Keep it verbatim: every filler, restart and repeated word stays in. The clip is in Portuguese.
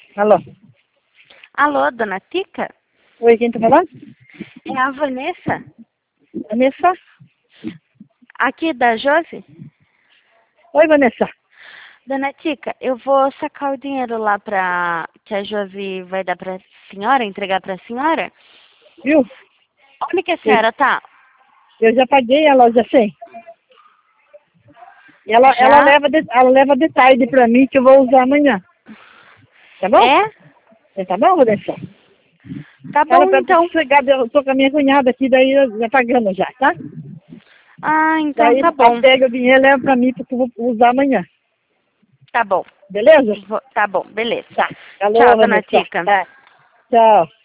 Alô? Alô, dona Tica? Oi, quem tá falando? É a Vanessa, Vanessa? aqui da Josi. Oi, Vanessa. Dona Tica, eu vou sacar o dinheiro lá pra... que a Josi vai dar pra senhora, entregar pra senhora. Viu? Onde que a senhora tá? Eu já paguei a loja cem. E ela, Já? ela, leva de, ela leva de tarde pra mim que eu vou usar amanhã. Tá bom? É? Tá bom, Vanessa? Tá Fala bom, pra então. chegar, eu tô com a minha cunhada aqui, daí eu já pagamos já, tá? Ah, então Daí tá ela bom. pega o dinheiro e leva pra mim porque eu vou usar amanhã. Tá bom. Beleza? Vou- Tá bom, beleza. Tá. Alô, Tchau, dona Vanessa. Tica. Tá. Tchau.